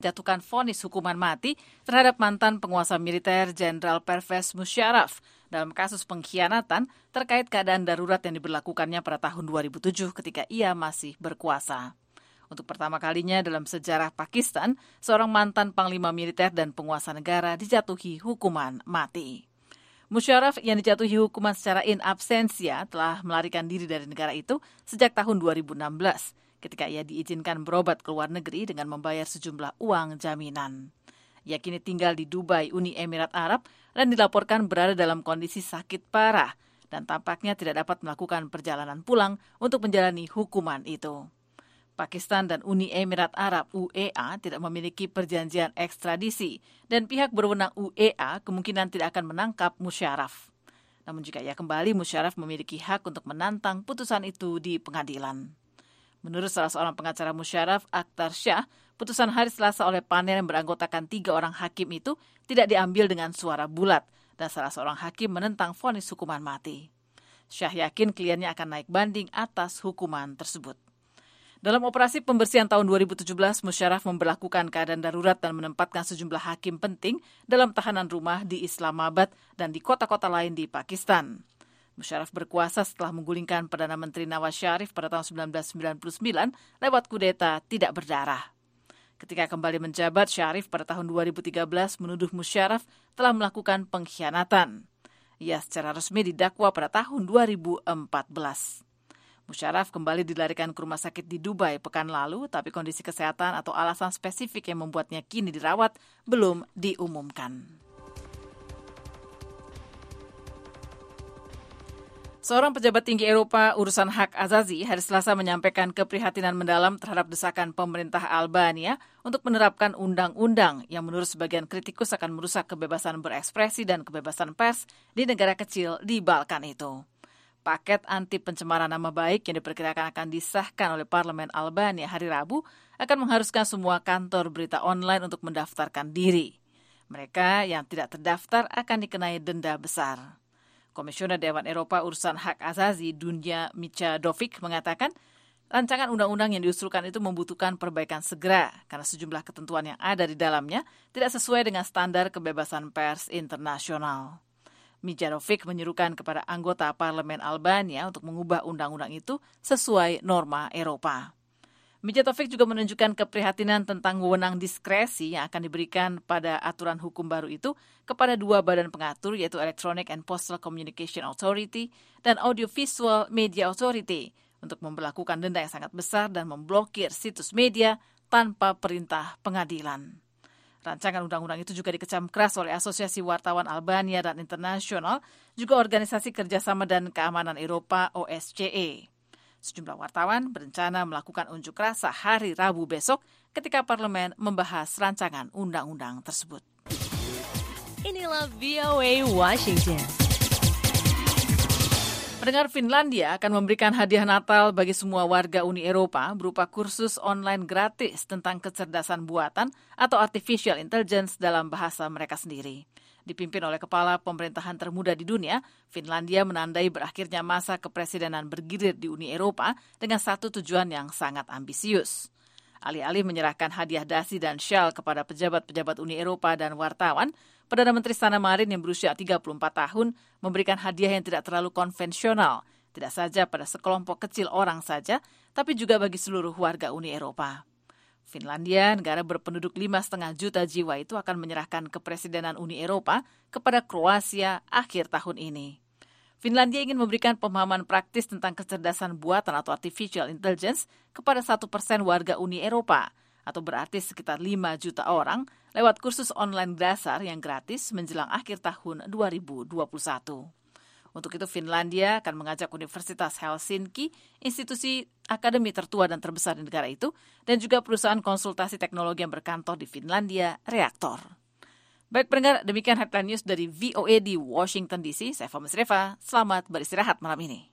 jatuhkan vonis hukuman mati terhadap mantan penguasa militer Jenderal Pervez Musharraf dalam kasus pengkhianatan terkait keadaan darurat yang diberlakukannya pada tahun 2007 ketika ia masih berkuasa. Untuk pertama kalinya dalam sejarah Pakistan, seorang mantan panglima militer dan penguasa negara dijatuhi hukuman mati. Musharraf yang dijatuhi hukuman secara in absentia telah melarikan diri dari negara itu sejak tahun 2016. Ketika ia diizinkan berobat ke luar negeri dengan membayar sejumlah uang jaminan. Ia kini tinggal di Dubai, Uni Emirat Arab, dan dilaporkan berada dalam kondisi sakit parah dan tampaknya tidak dapat melakukan perjalanan pulang untuk menjalani hukuman itu. Pakistan dan Uni Emirat Arab (UEA) tidak memiliki perjanjian ekstradisi dan pihak berwenang UEA kemungkinan tidak akan menangkap Musharraf. Namun jika ia kembali, Musharraf memiliki hak untuk menantang putusan itu di pengadilan. Menurut salah seorang pengacara Musharraf, Akhtar Shah, putusan hari Selasa oleh panel yang beranggotakan 3 orang hakim itu tidak diambil dengan suara bulat dan salah seorang hakim menentang vonis hukuman mati. Shah yakin kliennya akan naik banding atas hukuman tersebut. Dalam operasi pembersihan tahun 2017, Musharraf memberlakukan keadaan darurat dan menempatkan sejumlah hakim penting dalam tahanan rumah di Islamabad dan di kota-kota lain di Pakistan. Musharraf berkuasa setelah menggulingkan Perdana Menteri Nawaz Sharif pada tahun 1999 lewat kudeta tidak berdarah. Ketika kembali menjabat, Sharif pada tahun 2013 menuduh Musharraf telah melakukan pengkhianatan. Ia secara resmi didakwa pada tahun 2014. Musharraf kembali dilarikan ke rumah sakit di Dubai pekan lalu, tapi kondisi kesehatan atau alasan spesifik yang membuatnya kini dirawat belum diumumkan. Seorang pejabat tinggi Eropa urusan hak azazi hari Selasa menyampaikan keprihatinan mendalam terhadap desakan pemerintah Albania untuk menerapkan undang-undang yang menurut sebagian kritikus akan merusak kebebasan berekspresi dan kebebasan pers di negara kecil di Balkan itu. Paket anti pencemaran nama baik yang diperkirakan akan disahkan oleh Parlemen Albania hari Rabu akan mengharuskan semua kantor berita online untuk mendaftarkan diri. Mereka yang tidak terdaftar akan dikenai denda besar. Komisioner Dewan Eropa Urusan Hak Azazi Dunja Micadovic mengatakan rancangan undang-undang yang diusulkan itu membutuhkan perbaikan segera karena sejumlah ketentuan yang ada di dalamnya tidak sesuai dengan standar kebebasan pers internasional. Micadovic menyerukan kepada anggota Parlemen Albania untuk mengubah undang-undang itu sesuai norma Eropa. Micadovic juga menunjukkan keprihatinan tentang wewenang diskresi yang akan diberikan pada aturan hukum baru itu kepada 2 badan pengatur yaitu Electronic and Postal Communication Authority dan Audiovisual Media Authority untuk memberlakukan denda yang sangat besar dan memblokir situs media tanpa perintah pengadilan. Rancangan undang-undang itu juga dikecam keras oleh Asosiasi Wartawan Albania dan Internasional, juga Organisasi Kerjasama dan Keamanan Eropa (OSCE). Sejumlah wartawan berencana melakukan unjuk rasa hari Rabu besok ketika parlemen membahas rancangan undang-undang tersebut. Inilah VOA Washington. Pendengar, Finlandia akan memberikan hadiah Natal bagi semua warga Uni Eropa berupa kursus online gratis tentang kecerdasan buatan atau artificial intelligence dalam bahasa mereka sendiri. Dipimpin oleh kepala pemerintahan termuda di dunia, Finlandia menandai berakhirnya masa kepresidenan bergilir di Uni Eropa dengan satu tujuan yang sangat ambisius. Alih-alih menyerahkan hadiah dasi dan syal kepada pejabat-pejabat Uni Eropa dan wartawan, Perdana Menteri Sanna Marin yang berusia 34 tahun memberikan hadiah yang tidak terlalu konvensional, tidak saja pada sekelompok kecil orang saja, tapi juga bagi seluruh warga Uni Eropa. Finlandia, negara berpenduduk 5,5 juta jiwa itu akan menyerahkan kepresidenan Uni Eropa kepada Kroasia akhir tahun ini. Finlandia ingin memberikan pemahaman praktis tentang kecerdasan buatan atau artificial intelligence kepada 1% warga Uni Eropa, atau berarti sekitar 5 juta orang, lewat kursus online dasar yang gratis menjelang akhir tahun 2021. Untuk itu Finlandia akan mengajak Universitas Helsinki, institusi akademi tertua dan terbesar di negara itu, dan juga perusahaan konsultasi teknologi yang berkantor di Finlandia, Reaktor. Baik pendengar, demikian headline news dari VOA di Washington DC. Saya Fahmi Srefa, selamat beristirahat malam ini.